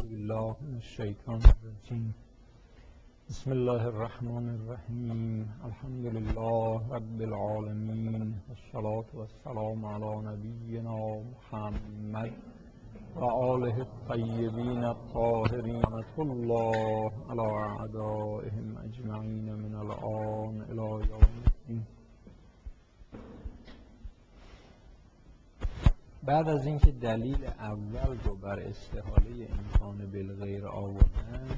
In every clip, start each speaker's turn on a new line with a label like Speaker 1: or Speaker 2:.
Speaker 1: بالله من الشیطان الرجیم. بسم الله الرحمن الرحیم. الحمد لله رب العالمین، والصلاة والسلام علی نبینا محمد و آله الطیبین الطاهرین. الله علی اعدائهم اجمعین من الآن الی یوم الدین. بعد از اینکه دلیل اول رو بر استحاله امکان بالغیر آوردن،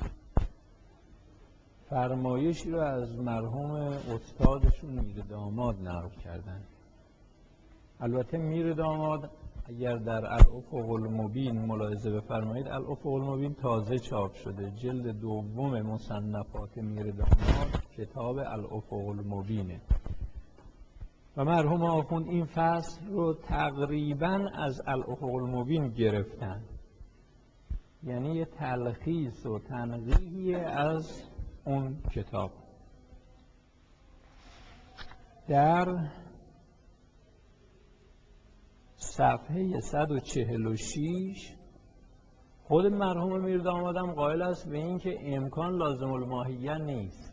Speaker 1: فرمایشی رو از مرحوم استادشون میر داماد نقل کردن. البته میر داماد اگر در الافق المبین ملاحظه بفرمایید، الافق المبین تازه چاپ شده، جلد دوم مصنفات میر داماد کتاب الافق المبینه و مرحوم آخوند این فصل رو تقریباً از الافق المبین گرفتن، یعنی یه تلخیص و تنقیحی از اون کتاب. در صفحه 146 خود مرحوم میر دامادم قائل است به این که امکان لازم الماهیه نیست.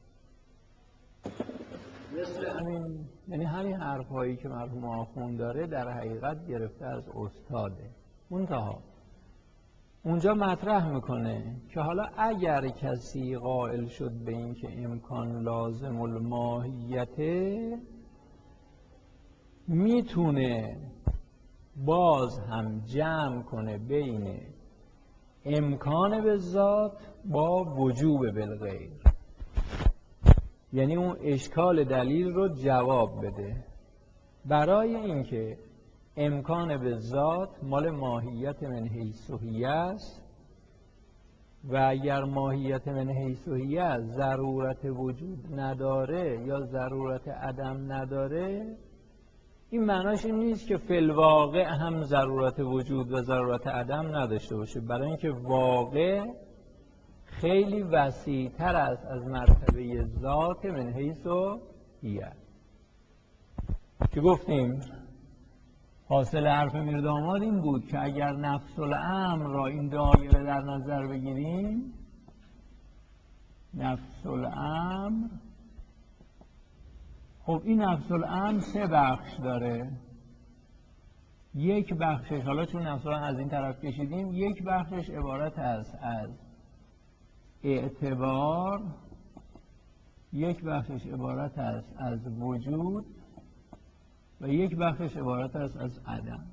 Speaker 1: مثل همین، یعنی همین حرفایی که مرحوم آخوند داره در حقیقت گرفته از استاده. منتها اونجا مطرح میکنه که حالا اگر کسی قائل شد به این که امکان لازم الماهیته، میتونه باز هم جمع کنه بین امکان بالذات با وجوب بالغیر، یعنی اون اشکال دلیل رو جواب بده. برای اینکه امکان بالذات مال ماهیت من حیث هی است و اگر ماهیت من حیث هی ضرورت وجود نداره یا ضرورت عدم نداره، این معناش این نیست که فی الواقع هم ضرورت وجود و ضرورت عدم نداشته باشه، برای اینکه واقع خیلی وسیع‌تر است از مرتبه ذات من حیث هی. که گفتیم حاصل حرف میر داماد این بود که اگر نفس الامر را این دایره در نظر بگیریم، نفس الامر، خب این نفس الامر سه بخش داره. یک بخشش، حالا چون نفس الامر از این طرف کشیدیم، یک بخشش عبارت است از اعتبار، یک بخشش عبارت است از وجود و یک بخشش عبارت است از عدم.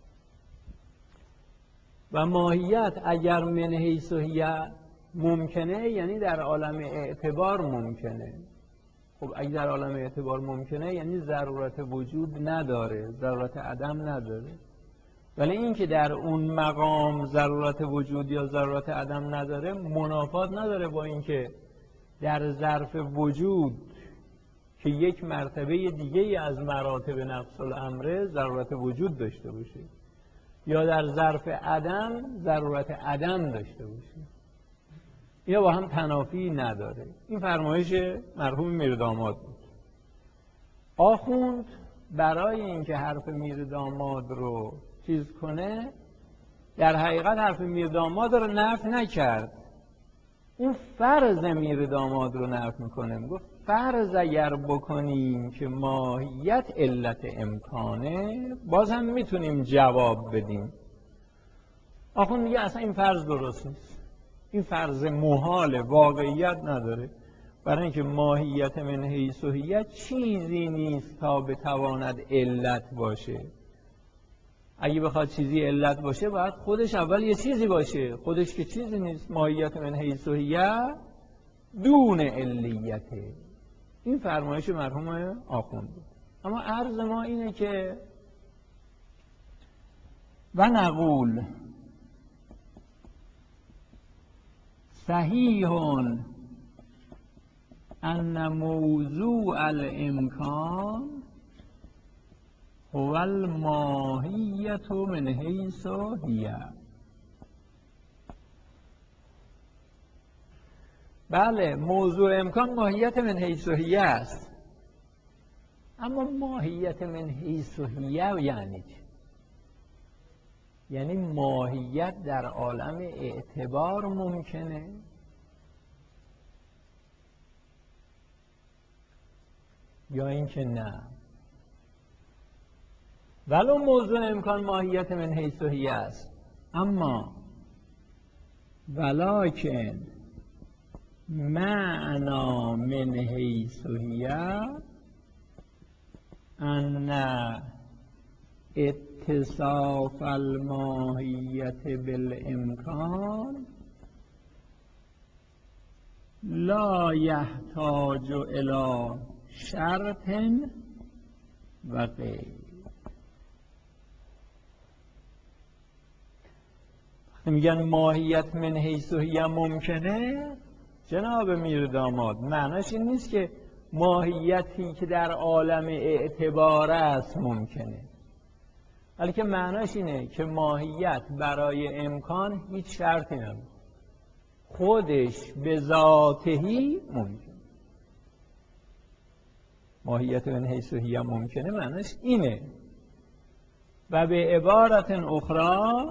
Speaker 1: و ماهیت اگر من حیث هی ممکنه، یعنی در عالم اعتبار ممکنه. خب اگر در عالم اعتبار ممکنه یعنی ضرورت وجود نداره، ضرورت عدم نداره. ولی این که در اون مقام ضرورت وجود یا ضرورت عدم نداره منافات نداره با اینکه در ظرف وجود که یک مرتبه دیگه از مراتب نفس الامر ضرورت وجود داشته باشه یا در ظرف عدم ضرورت عدم داشته باشه، اینا با هم تنافی نداره. این فرمایش مرحوم میر داماد بود. آخوند برای اینکه حرف میر داماد رو چیز کنه، در حقیقت حرف میر داماد رو نفی نکرد، اون فرض میر داماد رو نفی میکنه. میگفت فرض اگر بکنیم که ماهیت علت امکانه، باز هم میتونیم جواب بدیم. آخوند میگه اصلا این فرض درست نیست، این فرض محال، واقعیت نداره، برای اینکه ماهیت من حیث هی چیزی نیست تا بتواند علت باشه. اگه بخواد چیزی علت باشه باید خودش اول یه چیزی باشه، خودش که چیزی نیست. ماهیت من حیث هی دون علیته. این فرمایش مرحوم آخوند بود. اما عرض ما اینه که و نقول صحیح ان موضوع الامکان هو الماهیت من حیث هی. بله، موضوع امکان ماهیت من حیث هی است، اما ماهیت من حیث هی یعنی چی؟ یعنی ماهیت در عالم اعتبار ممکنه یا اینکه نه؟ ولو موضوع امکان ماهیت من حیث هی است، اما ولکن معنا من حیث هی ان اتصاف الماهیت بالامکان لا یحتاج الی شرط و غیر. میگن ماهیت من حیث هی ممکنه، جناب میر داماد معناش این نیست که ماهیتی که در عالم اعتبار است ممکنه، بلکه معناش اینه که ماهیت برای امکان هیچ شرطی نداره، خودش به ذاتهی ممکنه. ماهیت من حیث هی ممکنه معناش اینه. و به عبارت اخرى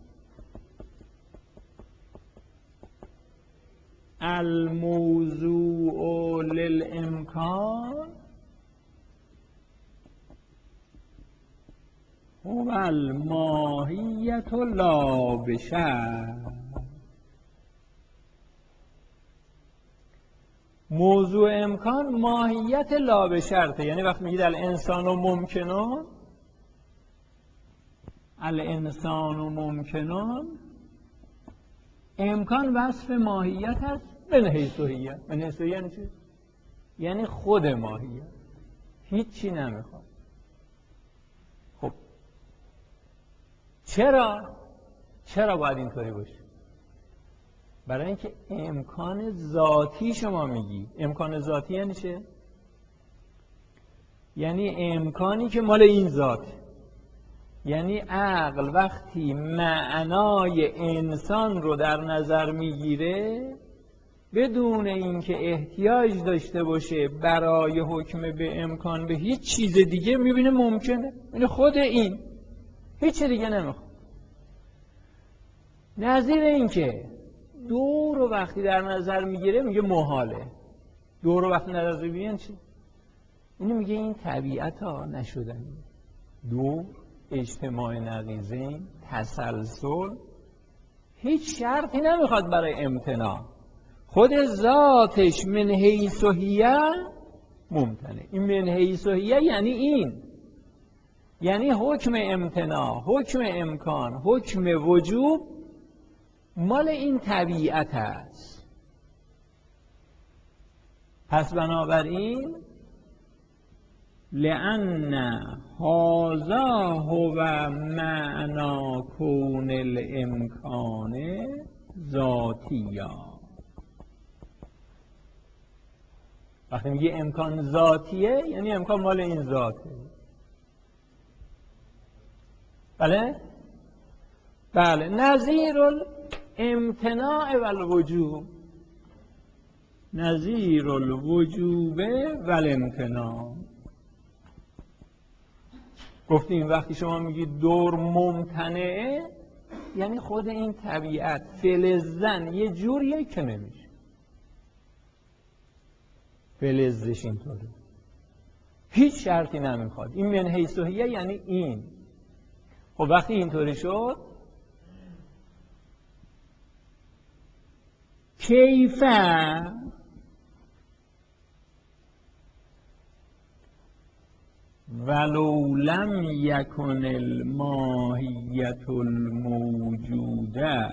Speaker 1: الموضوع للامکان هو الماهیت لا بشرط. موضوع امکان ماهیت لا بشرطه، یعنی وقتی میگید الانسان ممکنون، الانسان ممکنون، امکان وصف ماهیت هست من حیث هی. من حیث هی یعنی چی؟ یعنی خود ماهیت، هیچی نمیخواد. خب چرا باید اینطوری باشه؟ برای اینکه امکان ذاتی شما میگی. امکان ذاتی یعنی چه؟ یعنی امکانی که مال این ذات، یعنی عقل وقتی معنای انسان رو در نظر میگیره بدون اینکه احتیاج داشته باشه برای حکم به امکان به هیچ چیز دیگه میبینه ممکنه، یعنی خود این هیچ دیگه نمیخواد. نظیر اینکه دو رو وقتی در نظر میگیره میگه محاله. دو رو وقتی در نظر میگیره چی؟ اینو میگه این طبیعت ها نشدنی. دو، اجتماع نقیضین، تسلسل، هیچ شرطی نمیخواد برای امتناع، خود ذاتش من حیث هی ممتنه. این من حیث هی یعنی این، یعنی حکم امتناع، حکم امکان، حکم وجوب مال این طبیعت است. پس بنابراین لأن هذا هو معنا کون الامکان ذاتیا. وقتی میگه امکان ذاتیه یعنی امکان مال این ذاته. بله نظیر الامتناع و الوجوب، نظیر الوجوب و الامتناع. گفتیم وقتی شما میگید دور ممتنعه یعنی خود این طبیعت فلزن یه جوریه که نمیشه، فلزش اینطوره، هیچ شرطی نمیخواد. این من حیث هی یعنی این. خب وقتی اینطوری شد کیفه ولو لم یکن الماهیت الموجوده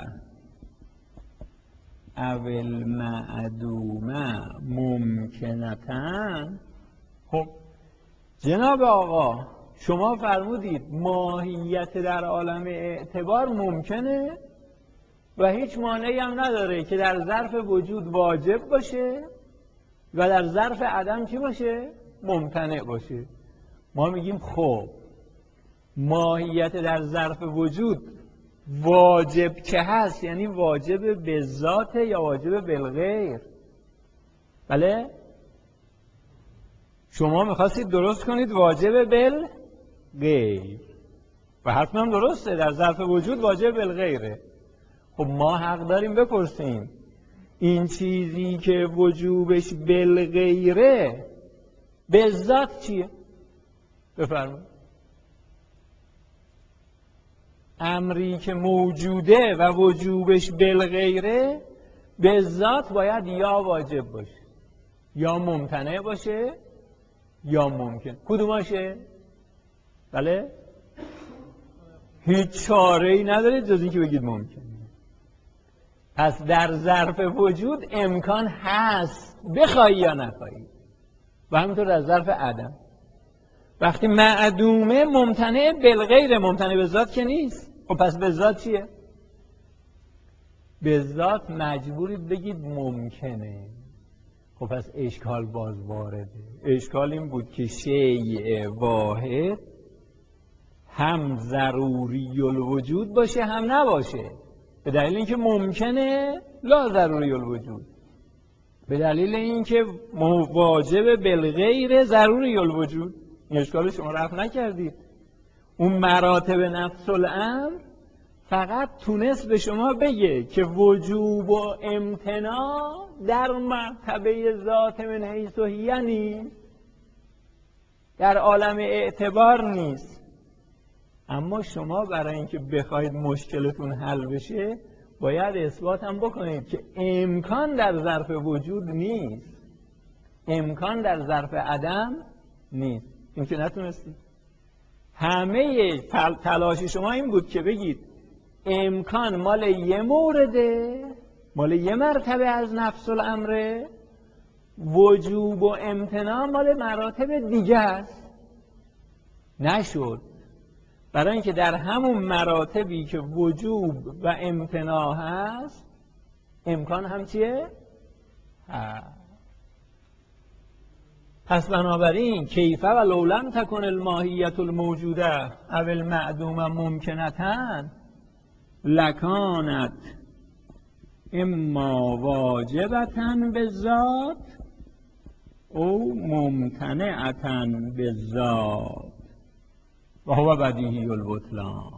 Speaker 1: او المعدومه ممکنتن. خب جناب آقا شما فرمودید ماهیت در عالم اعتبار ممکنه و هیچ مانعی هم نداره که در ظرف وجود واجب باشه و در ظرف عدم چی باشه؟ ممتنع باشه. ما میگیم خب ماهیت در ظرف وجود واجب که هست یعنی واجب به ذات یا واجب بالغیر؟ بله؟ شما میخواستید درست کنید واجب بالغیر. و حتما درسته در ظرف وجود واجب بالغیره. خب ما حق داریم بپرسیم این چیزی که وجوبش بالغیره به ذات چیه؟ بفرمایید. امری که موجوده و وجوبش بالغیره به ذات باید یا واجب باشه یا ممتنع باشه یا ممکن. کدوماشه؟ بله؟ هیچ چاره‌ای ندارید جز این که بگید ممکن. پس در ظرف وجود امکان هست بخوای یا نخوای، و همینطور در ظرف عدم. وقتی معدومه ممتنع بالغیر، ممتنع به ذات که نیست. خب پس به ذات چیه؟ به ذات مجبورید بگید ممکنه. خب پس اشکال باز وارده. اشکال این بود که شیء واحد هم ضروری الوجود باشه هم نباشه، به دلیل اینکه ممکنه لا ضروری الوجود، به دلیل اینکه واجب بالغیر ضروری الوجود. این اشکال شما رفع نکردید. اون مراتب نفس الامر فقط تونست به شما بگه که وجوب و امتناع در مرتبه ذات من حیث هی نیست، در عالم اعتبار نیست. اما شما برای اینکه بخواید مشکلتون حل بشه باید اثبات هم بکنید که امکان در ظرف وجود نیست، امکان در ظرف عدم نیست. این که نتونستید. همه تلاش شما این بود که بگید امکان مال یه مورده، مال یه مرتبه از نفس الامره، وجوب و امتناع مال مراتب دیگه است. نشد. برای اینکه در همون مراتبی که وجوب و امتناع هست امکان هم چیه؟ پس بنابراین کیفه و لولم تکن الماهیت الموجوده او المعدوم ممکنتن لکانت اما واجبتن به ذات او ممتنعتن به ذات و هو بدیهی البطلان.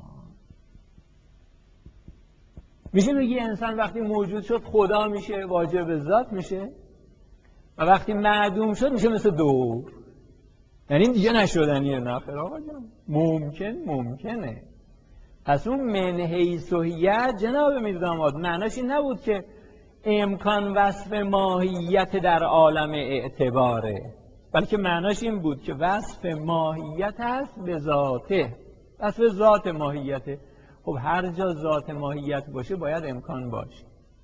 Speaker 1: میشه بگی انسان وقتی موجود شد خدا میشه، واجب به ذات میشه، و وقتی معدوم شد میشه مثل دور. یعنی دیگه نشدنیه. نخیر آقا جان، ممکنه. پس اون من حیث هی جناب میرداماد معناش این نبود که امکان وصف ماهیت در عالم اعتباره، بلکه معناش این بود که وصف ماهیت هست به ذاته، وصف ذات ماهیته. خب هر جا ذات ماهیت باشه باید امکان باشه.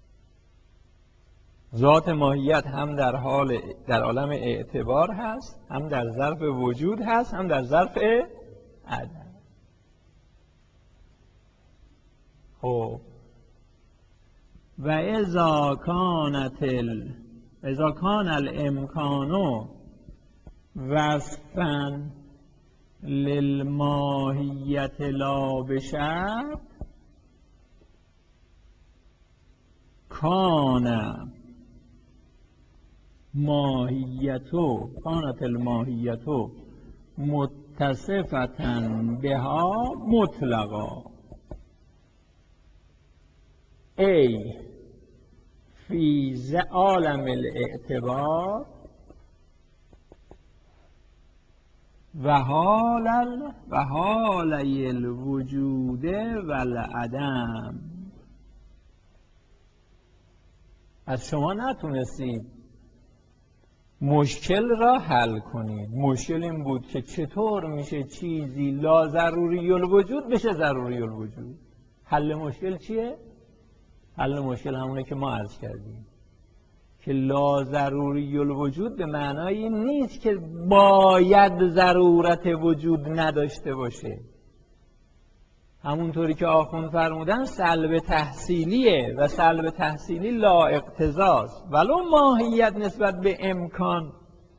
Speaker 1: ذات ماهیت هم در عالم اعتبار هست، هم در ظرف وجود هست، هم در ظرف عدم. خب و اذا کان الامکان وصفا للماهیت لا بشرط کانت الماهیت متصفة بها مطلقا ای فی عالم الاعتبار و حالی الوجود و العدم. از شما نتونستید مشکل را حل کنید. مشکل این بود که چطور میشه چیزی لا ضروری الوجود بشه ضروری الوجود. حل مشکل چیه؟ حل مشکل همونه که ما عرض کردیم که لا ضروری الوجود به معنای این نیست که باید ضرورت وجود نداشته باشه. همونطوری که آخوند فرمودن سلب تحصیلیه و سلب تحصیلی لا اقتضاست. ولو ماهیت نسبت به امکان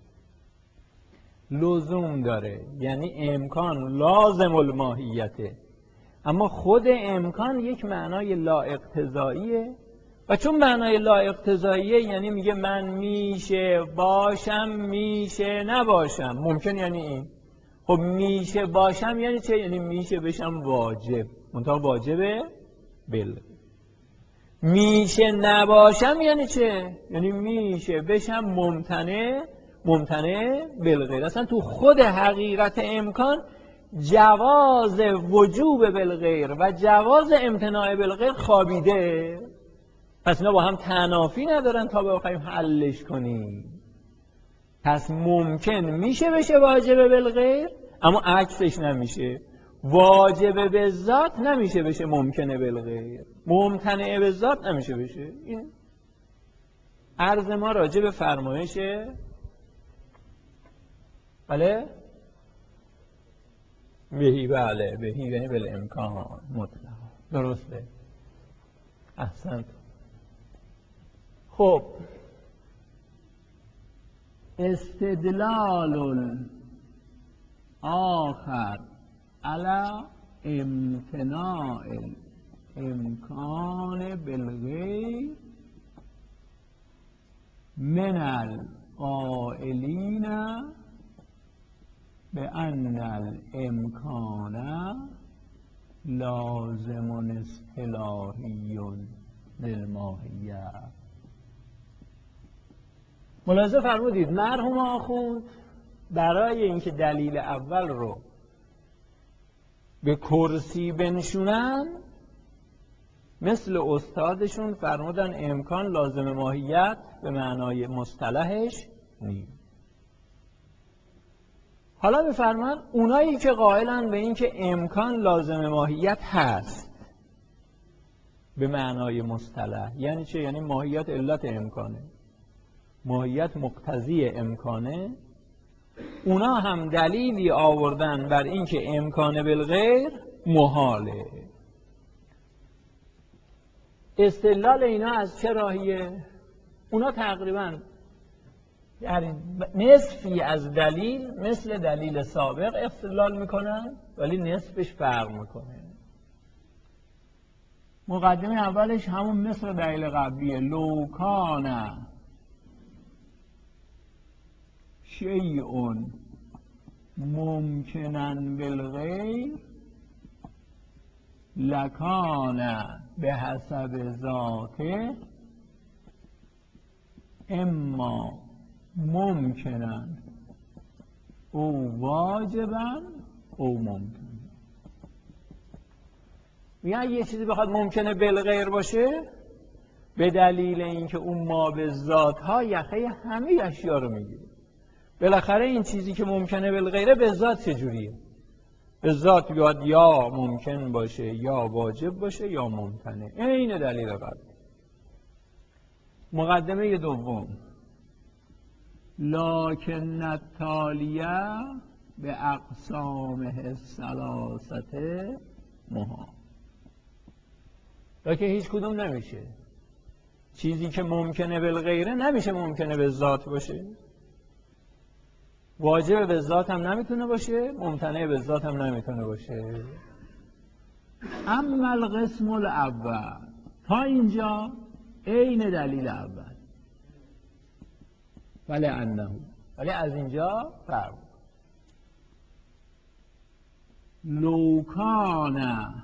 Speaker 1: لزوم داره، یعنی امکان لازم الماهیته، اما خود امکان یک معنای لا اقتضاییه و چون معنای لا اقتضاییه یعنی میگه من میشه باشم میشه نباشم. ممکن یعنی این. خب میشه باشم یعنی چه؟ یعنی میشه بشم واجب، منتها واجبه بالغیر. میشه نباشم یعنی چه؟ یعنی میشه بشم ممتنع بالغیر. اصلا تو خود حقیقت امکان جواز وجوب بالغیر و جواز امتناع بالغیر خوابیده. پس اینا با هم تنافی ندارن تا بخوایم حلش کنیم. پس ممکن میشه بشه واجب بالغیر، اما عکسش نمیشه. واجب به ذات نمیشه بشه ممکنه بالغیر، ممتنع به ذات نمیشه بشه. این عرض ما راجع به فرمایشه. بله بهی، بله بهی یعنی بالامکان مطلق، درسته، احسنت. خب استدلال آخر علی امتناع امکان بالغیر من القائلین بأن الامکان لازم اصطلاحی للماهیه. ملاحظه فرمودید مرحوم آخوند برای اینکه دلیل اول رو به کرسی بنشونن مثل استادشون فرمودن امکان لازم ماهیت به معنای مصطلحش نیست. حالا بفرمان اونایی که قائلن به این که امکان لازم ماهیت هست به معنای مصطلح یعنی چه؟ یعنی ماهیت علت امکانه، ماهیت مقتضی امکانه. اونا هم دلیلی آوردن بر این که امکان بالغیر محاله. استدلال اینا از چه راهیه؟ اونا تقریبا یعنی نصفی از دلیل مثل دلیل سابق استدلال میکنن ولی نصفش فرق میکنه. مقدمه اولش همون مثل دلیل قبلیه، لو کان شیء ممکنا بالغیر لکان به حسب ذاته اما ممکنا او واجبا او ممکن. یعنی یه چیزی بخواد ممکنه بالغیر باشه به دلیل اینکه اون ما به ذات ها یخه همه اشیا رو میگیره. بالاخره این چیزی که ممکنه بالغیره به ذات چجوریه؟ به ذات بیاد یا ممکن باشه یا واجب باشه یا ممکنه. این دلیل قبل. مقدمه دوم لکن التالیه به اقسامه الثلاثه محال. لکن هیچ کدوم نمیشه. چیزی که ممکنه بالغیره نمیشه ممکنه به ذات باشه، واجب به ذات هم نمیتونه باشه، ممتنع به ذات هم نمیتونه باشه. اما القسم الاول تا اینجا عین دلیل اول، ولی از اینجا فرق. لو کان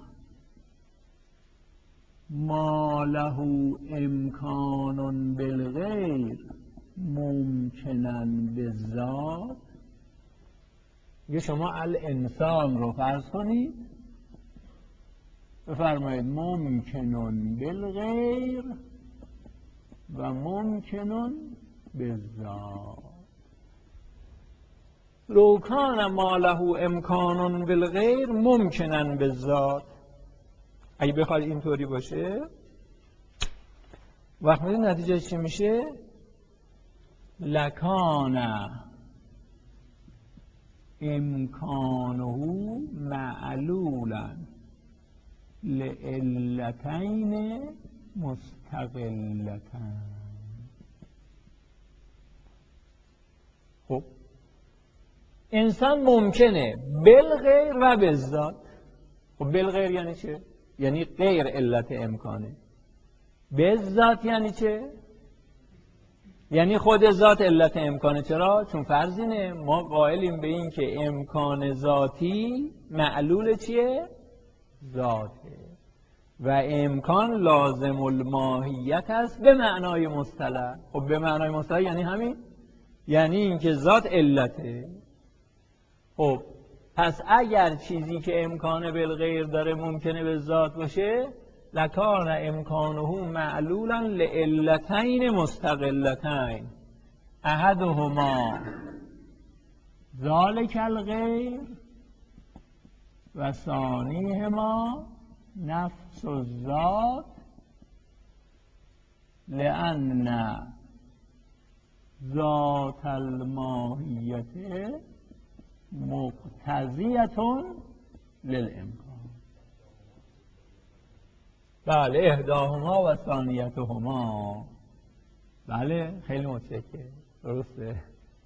Speaker 1: ما له امکان بالغیر ممکناً بالذات. یه شما الانسان رو فرض کنید بفرمایید ممکنون بالغیر و ممکنون بالذات. لو کان ما له امکان بالغیر ممکناً بالذات. اگه بخواد اینطوری باشه وقت میدید نتیجه چی میشه؟ لکان امکانه معلولا لعلتین مستقلتین. خب انسان ممکنه بالغیر و بالذات. خب بالغیر یعنی چه؟ یعنی غیر علت امکانه. بالذات یعنی چه؟ یعنی خود ذات علت امکانه. چرا؟ چون فرض اینه ما قائلیم به این که امکان ذاتی معلول چیه؟ ذاته و امکان لازم الماهیت است به معنای مصطلح. خب به معنای مصطلح یعنی همین، یعنی اینکه ذات علته. خب پس اگر چیزی که امکان بالغیر داره ممکنه به ذات باشه، لکان امکانه معلولا لعلتین مستقلتین احدهما ذالک الغیر و ثانیهما نفس الذات لأن ذات الماهیت مقتضیة للامکان. بله احداهما و ثانیتهما. بله خیلی متشکرم، درسته.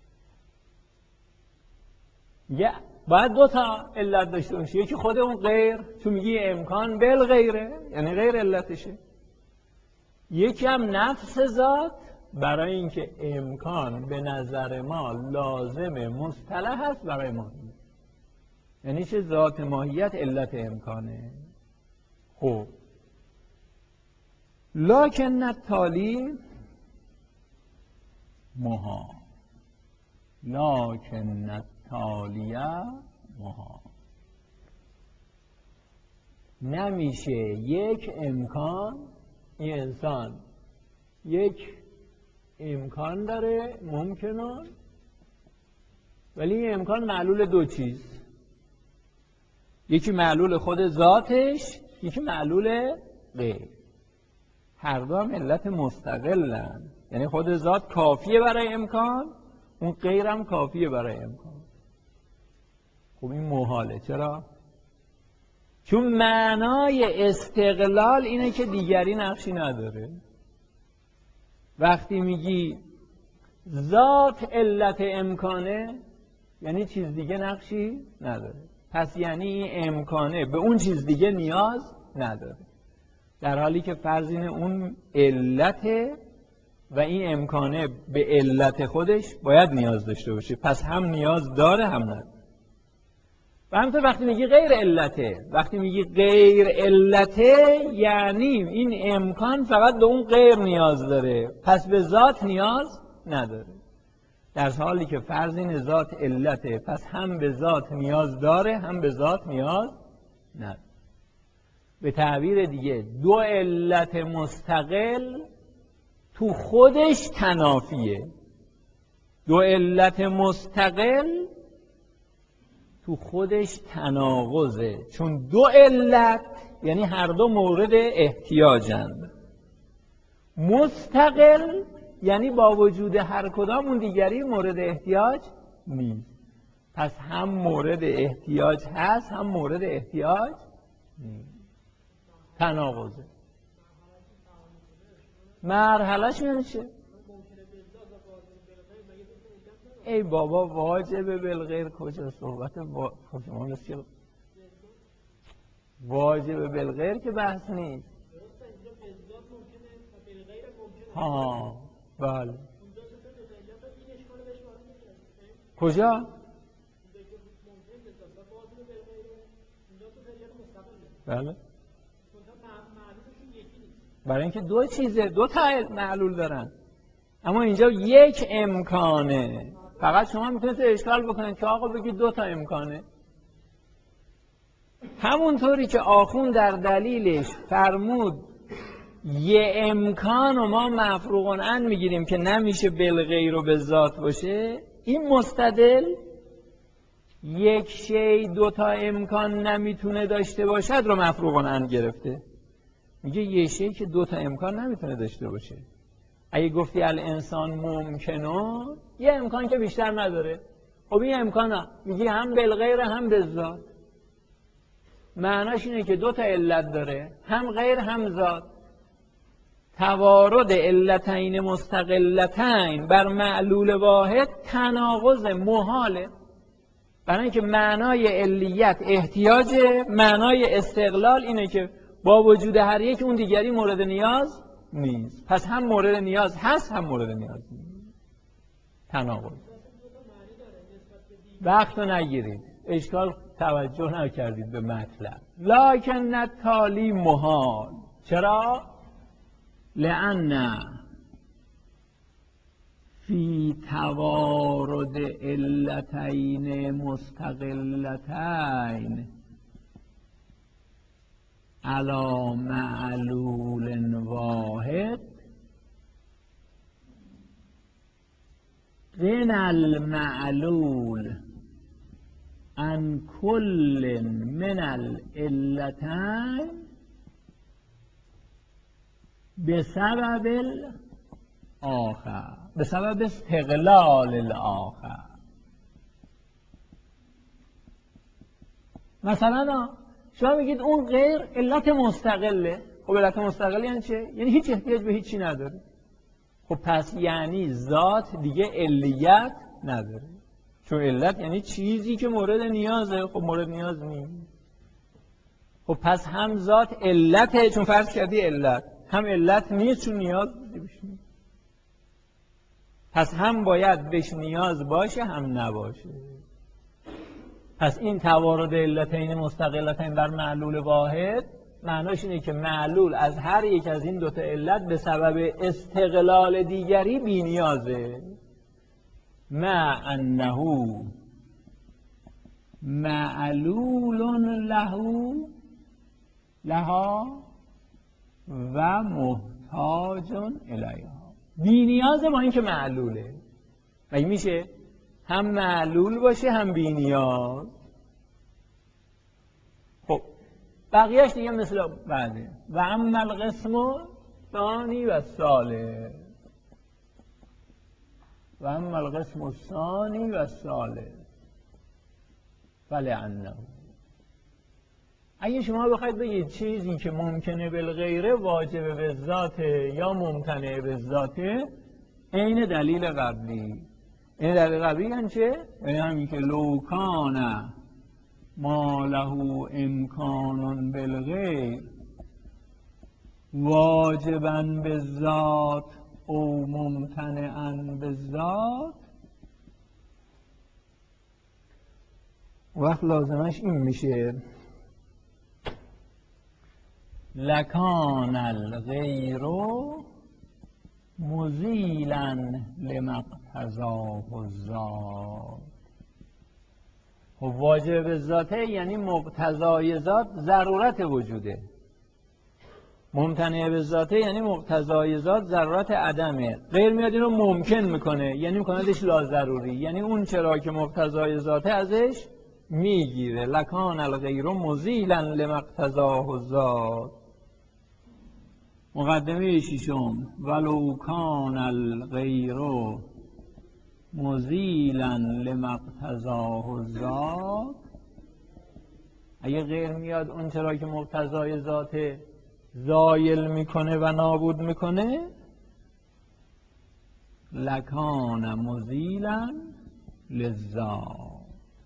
Speaker 1: باید دو تا علت داشته باشه، یکی خود اون غیر، تو میگی امکان بالغیره یعنی غیر علتشه، یکی هم نفس ذات برای اینکه امکان به نظر ما لازم مصطلح هست برای ماهیت. یعنی چه؟ ذات ماهیت علت امکانه. خب لکن التالی محال، لکن التالیه محال. نمیشه یک امکان، این انسان یک امکان داره ممکنه، ولی این امکان معلول دو چیز، یکی معلول خود ذاتش، یکی معلول غیر. هر دو هم علت مستقلن، یعنی خود ذات کافیه برای امکان، اون غیر هم کافیه برای امکان. خب این محاله. چرا؟ چون معنای استقلال اینه که دیگری نقشی نداره. وقتی میگی ذات علت امکانه یعنی چیز دیگه نقشی نداره، پس یعنی این امکانه به اون چیز دیگه نیاز نداره، در حالی که فرض اینه اون علته و این امکانه به علت خودش باید نیاز داشته باشه، پس هم نیاز داره هم نداره. و همینطور وقتی میگی غیر علته، وقتی میگی غیر علته یعنی این امکان فقط به اون غیر نیاز داره، پس به ذات نیاز نداره، در حالی که فرض این ذات علته، پس هم به ذات نیاز داره هم به ذات نیاز نداره. به تعبیر دیگه دو علت مستقل تو خودش تنافیه. دو علت مستقل تو خودش تناقضه، چون دو علت یعنی هر دو مورد احتیاجند. مستقل یعنی با وجود هر کدام اون دیگری مورد احتیاج نیست، پس هم مورد احتیاج هست هم مورد احتیاج نیست. تناقضه. مرحلهش یعنی چه؟ ای بابا واجب بالغیر کجا؟ صحبت شما مثل واجب بالغیر که بحث نیست. ها بله. کجا؟ بله. برای اینکه دو چیزه، دو تا معلول دارن، اما اینجا یک امکانه. فقط شما میتونید اشکال بکنید که آقا بگید دو تا امکانه. همونطوری که آخوند در دلیلش فرمود یه امکان و ما مفروغ عن میگیریم که نمیشه بالغیر و به ذات باشه، این مستدل یک شی دو تا امکان نمیتونه داشته باشد رو مفروغ عن گرفته. میگه یه شی که دو تا امکان نمیتونه داشته باشه. اگه گفتی الانسان ممکنه، یه امکان که بیشتر نداره، خب این امکان ها میگی هم بالغیر هم به ذات، معناش اینه که دو تا علت داره، هم غیر هم ذات. توارد علتین مستقلتین بر معلول واحد تناقض محاله، برای اینکه معنای علیت احتیاجه، معنای استقلال اینه که با وجود هر یک اون دیگری مورد نیاز نیست. پس هم مورد نیاز هست هم مورد نیاز نیست. تناقض. وقت رو نگیرید، اشکال توجه نکردید به مطلب. لکن التالی محال. چرا؟ لأن فی توارد علتین مستقلتین علی معلول واحد غن المعلول عن کل من العلتین بسبب آخر، به سبب استقلال الاخر. مثلا شما میگید اون غیر علت مستقله. خب علت مستقل یعنی چه؟ یعنی هیچ احتیاج به هیچی نداره. خب پس یعنی ذات دیگه علیت نداره، چون علت یعنی چیزی که مورد نیازه. خب مورد نیاز نیست. خب پس هم ذات علته، چون فرض کردی علت، هم علت نیست چون نیاز بشه. پس هم باید بهش نیاز باشه هم نباشه. پس این توارد علتین مستقلتین بر معلول واحد معناش اینه که معلول از هر یک از این دوتا علت به سبب استقلال دیگری بی نیازه. مع انه معلول لها و محتاج الیها. بی نیازه با اینکه معلوله. مگه میشه هم معلول باشه هم بی نیاز؟ خب بقیهش دیگه مثل بعده. و اما القسم ثانی و ثالث، و اما القسم الثانی و ثالث فلعنه. اگه شما بخواید بگید چیزی که ممکنه بالغیره واجب به ذاته یا ممتنع به ذاته، عین دلیل قبلی. این دلیل قبلی یعنی چه؟ یعنی همین که لو کان ما له امکان بالغیر واجبا بالذات او ممتنعا بالذات، وقت لازمش این میشه لکان الغیر مزیلا لما اقتضاه الذات. خب واجب به ذاته یعنی مقتضای ذات ضرورت وجوده. ممتنع به ذاته یعنی مقتضای ذات ضرورت عدمه. غیر میاد اینو ممکن میکنه، یعنی میکندش لازضروری، یعنی اون چرا که مقتضای ذاته ازش میگیره. لکان الغیر مزیلا لما اقتضاه الذات. مقدمه ششم ولو کان الغیر مزیلا لما اقتضاه الذات. اگه غیر میاد اون چرا که مقتضای ذاته زایل میکنه و نابود میکنه، لکان مزیلا للذات.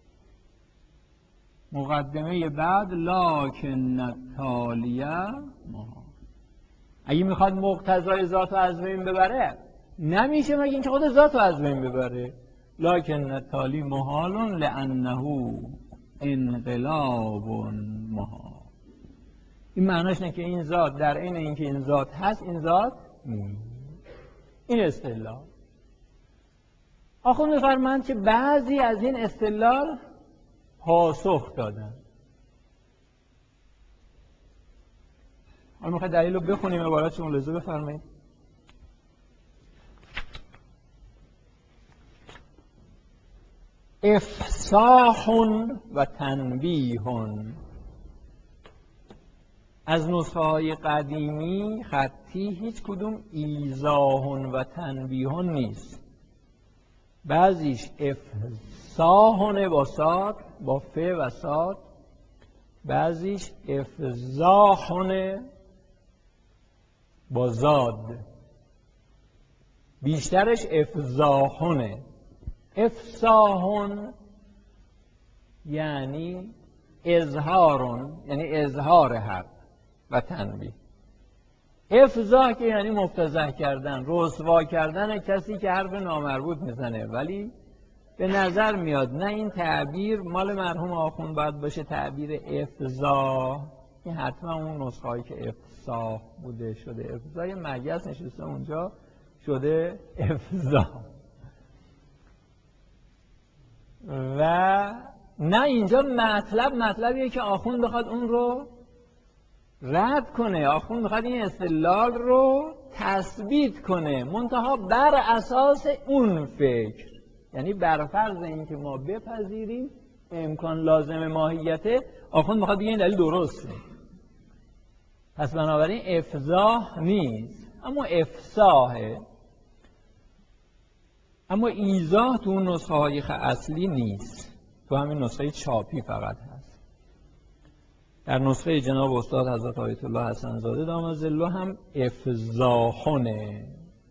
Speaker 1: مقدمه بعد لکن التالیه محال. اگه میخواد مقتضای ذات رو از بین ببره نمیشه مگه اینکه خود ذات رو از بین ببره. لکن التالی محال لانه انقلاب محال. این معناش نه که این ذات در عین اینکه این ذات هست این ذات نیست. این استدلال. آخوند می‌فرمایند که بعضی از این استدلال پاسخ دادن. حالا میخواید دلیل رو بخونیم، عبارت شما ملاحظه بفرمایید. افصاح و تنبیه. از نسخه های قدیمی خطی هیچ کدوم ایضاح و تنبیه نیست. بعضیش افصاح با صاد، با ف و صاد، بعضیش افضاح با زاد، بیشترش افضاحونه. افصاح یعنی اظهارون، یعنی اظهار حق، و تنبیه افضاح که یعنی مفتضح کردن، رسوا کردن کسی که حرف نامربوط میزنه. ولی به نظر میاد نه این تعبیر مال مرحوم آخوند باید باشه تعبیر افضاح، این حتما اون نسخه هایی که افصاح بوده شده افضاح، یه مگس نشسته اونجا شده افضاح. و نه اینجا مطلبیه که آخوند بخواد اون رو رد کنه، آخوند بخواد این استدلال رو تثبیت کنه، منتها بر اساس اون فکر، یعنی بر فرض اینکه ما بپذیریم امکان لازم ماهیته، آخوند میخواد بگه این دلیل درسته. پس بنابراین افضاح نیست، اما افصاحه. اما ایضاح تو اون نسخه های اصلی نیست، تو همین نسخه چاپی فقط هست. در نسخه جناب استاد حضرت آیت الله حسن زاده دامت ظله هم افضاحونه.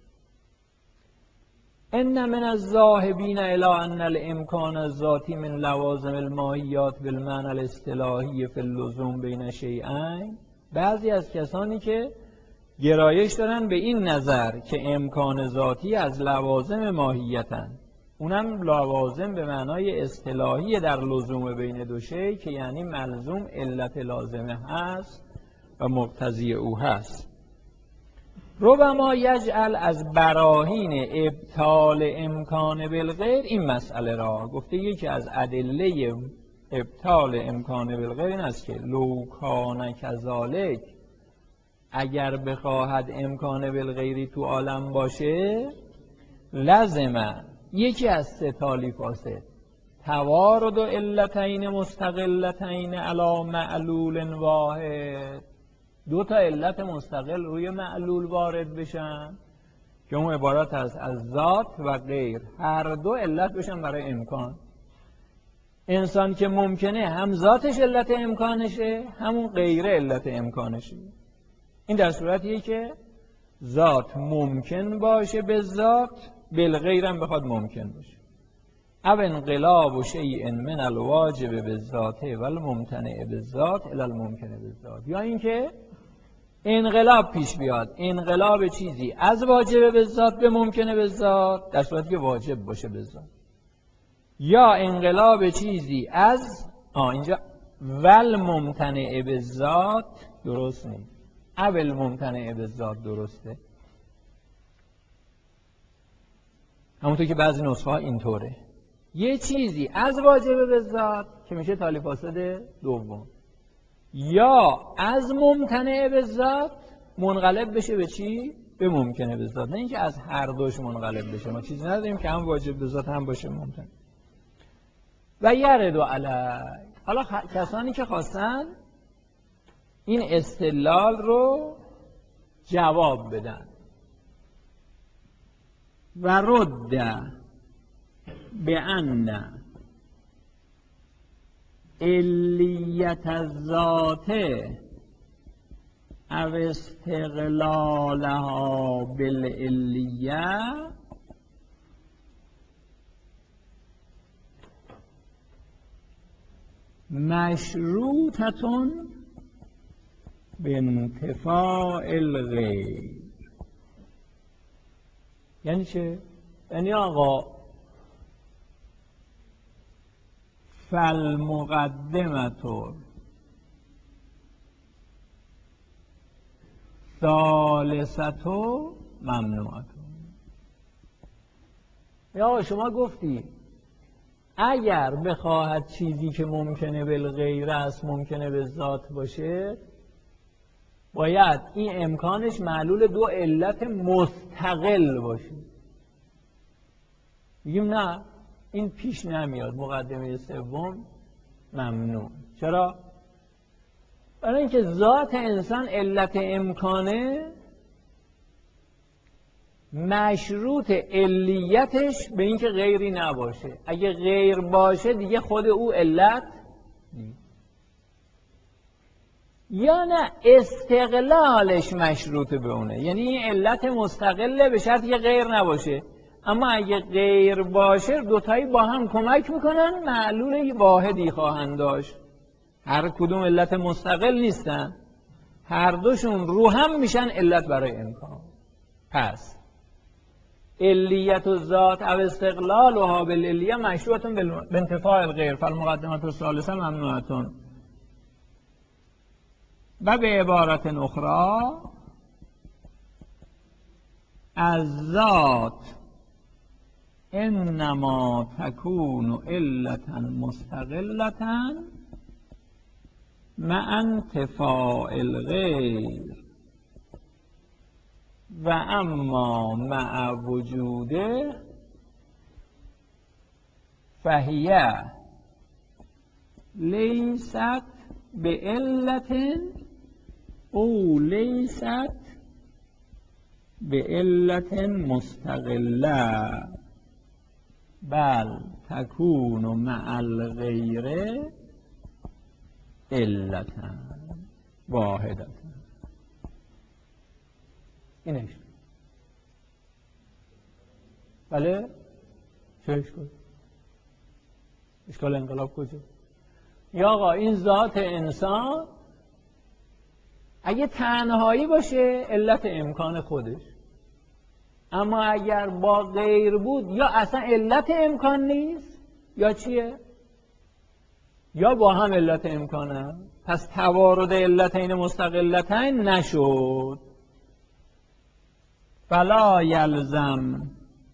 Speaker 1: ان من الذاهبین الی ان الامکان الذاتی من لوازم الماهیات بالمعنى الاصطلاحی فی اللزوم بین شیئین، بعضی از کسانی که گرایش دارن به این نظر که امکان ذاتی از لوازم ماهیتن، اونم لوازم به معنای اصطلاحی در لزوم بین دو شی که یعنی ملزوم علت لازمه هست و مقتضی او هست. ربما یجعل از براهین ابطال امکان بالغیر این مسئله را، گفته یکی از ادله ابطال امکان بالغیر این است که لو کان کذالک، اگر بخواهد امکان بالغیری تو عالم باشه، لازمه یکی از سه تالیفاسه توارد و علتین مستقلتین علی معلول واحد، دو تا علت مستقل روی معلول وارد بشن که اون عبارت از ذات و غیر، هر دو علت بشن برای امکان. انسان که ممکنه هم ذاتش علت امکانشه همون غیر علت امکانشه. این در صورتیه که ذات ممکن باشه به ذات، بالغیر هم بخواد ممکن باشه. او انقلاب شیء من الواجب بالذات و الممتنع بالذات الی الممکن بالذات، یا اینکه انقلاب پیش بیاد، انقلاب چیزی از واجب بالذات به ممکنه بالذات در صورتی که واجب باشه بالذات، یا انقلاب چیزی از اینجا ول ممتنع بالذات درست نیست، اول ممتنع بالذات درسته، همونطور که بعضی نسخه ها اینطوره، یه چیزی از واجب بالذات که میشه تالیف فاسد دوم، یا از ممتنع بالذات منقلب بشه به چی؟ به ممکنه بالذات، نه اینکه از هر دوش منقلب بشه. ما چیزی نداریم که هم واجب بالذات هم باشه ممتنع. و یرد علی، حالا کسانی که خواستن این استدلال رو جواب بدن، و رد به ان علیت الذات او استقلالها بالعلیه مشروطتون به انتفاع الغیر. یعنی چه؟ یعنی آقا فالمقدمة ثالثة ممنوعة. یا شما گفتی اگر بخواهد چیزی که ممکنه بالغیر است ممکنه به ذات باشه، باید این امکانش معلول دو علت مستقل باشه. میگیم نه، این پیش نمیاد، مقدمه سوم ممنوع. چرا؟ برای اینکه ذات انسان علت امکانه، مشروط علیتش به اینکه غیری نباشه، اگه غیر باشه دیگه خود او علت نیست. یا نه استقلالش مشروط به اونه، یعنی این علت مستقله به شرطی که غیر نباشه، اما اگه غیر باشه دوتایی با هم کمک میکنن معلول واحدی خواهند داشت. هر کدوم علت مستقل نیستن، هر دوشون رو هم میشن علت برای امکان. پس علیت الذات او استقلالها بالعلیه مشروطه بانتفاع الغیر فالمقدمه الثالثه ممنوعه. و به عبارت اخرى الذات انما تكون علة مستقلة مع انتفاع الغیر و اما مع وجوده فهي لیست بعلة او لیست بعلة مستقلة بل تكون مع الغیر علة واحدة. اینش بله چه اشکال انقلاب کجا؟ یا آقا این ذات انسان اگه تنهایی باشه علت امکان خودش، اما اگر با غیر بود یا اصلا علت امکان نیست یا چیه؟ یا با هم علت امکانه. پس توارد علتین مستقلتین نشد. فلا یلزم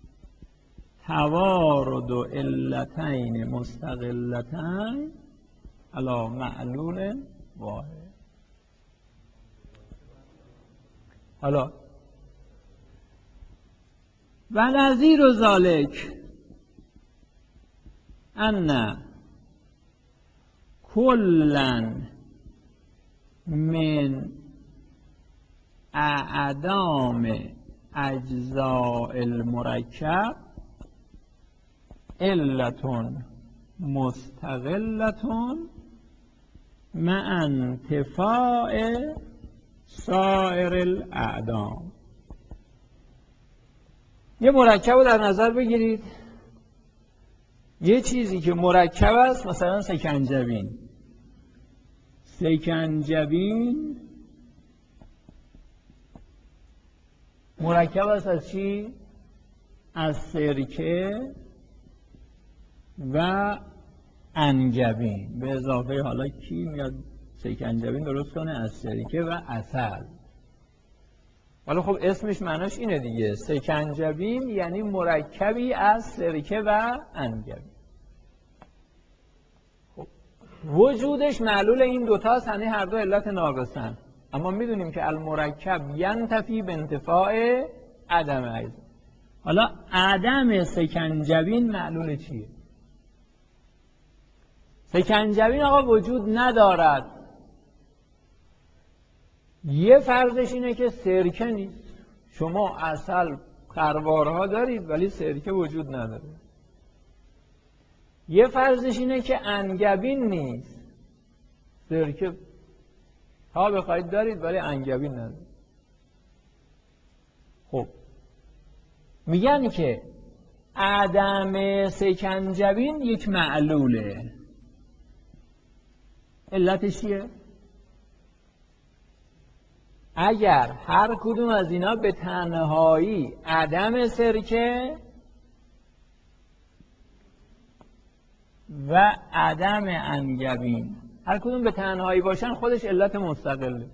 Speaker 1: توارد علتین مستقلتین علی معلول واحد. حالا و نظیر ذالک ان کلا من اعدام اجزاء المرکب علة مستقلة مع انتفاع سایر الاعدام. یه مرکب رو در نظر بگیرید، یه چیزی که مرکب است، مثلا سکنجبین مرکب است از چی؟ از سرکه و انگبین، به اضافه حالا کی میاد سکنجبین درست کنه؟ از سرکه و عسل. حالا خب اسمش معناش اینه دیگه، سکنجبین یعنی مرکبی از سرکه و انگبین. خب وجودش معلول این دوتاست، یعنی هر دو علت ناقصن، اما میدونیم که المرکب ینتفی به انتفاع عدم ایضا. حالا عدم سکنجبین معلول چیه؟ سکنجبین آقا وجود ندارد. یه فرضش اینه که سرکه نیست. شما عسل خروارها دارید ولی سرکه وجود نداره. یه فرضش اینه که انگبین نیست. سرکه ها بخواید دارید ولی انگبین ندارید. خب میگن که عدم سکنجبین یک معلوله. علتش چیه؟ اگر هر کدوم از اینا به تنهایی عدم سرکه و عدم انگبین هر کدوم به تنهایی باشن خودش علت مستقله.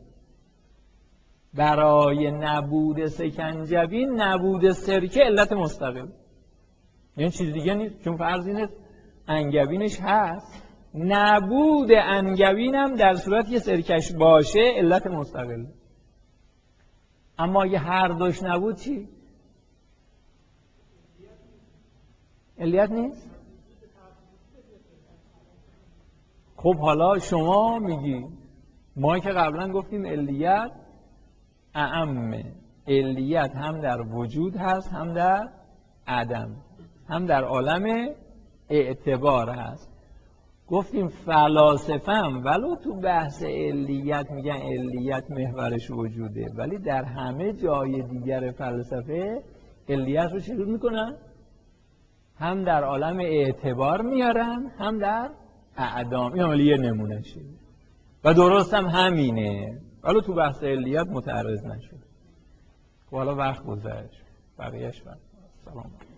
Speaker 1: برای نبود سکنجبین نبود سرکه علت مستقل، یعنی چیز دیگه نیست، چون فرض اینه انگبینش هست. نبود انگبین هم در صورتی که سرکش باشه علت مستقل. اما اگه هر دوش نبود چی؟ علت نیست؟ خب حالا شما میگی، ما که قبلا گفتیم علیت اعمه، علیت هم در وجود هست، هم در عدم، هم در عالم اعتبار هست. گفتیم فلاسفه هم ولو تو بحث علیت میگن علیت محورش وجوده، ولی در همه جای دیگر فلسفه علیت رو چطور میکنن؟ هم در عالم اعتبار میارن، هم در اعدام. این عملی یه نمونه شه و درست هم همینه. حالا تو بحث علیت متعرض نشد. حالا وقت گذشت. بقیهش وقت. سلام.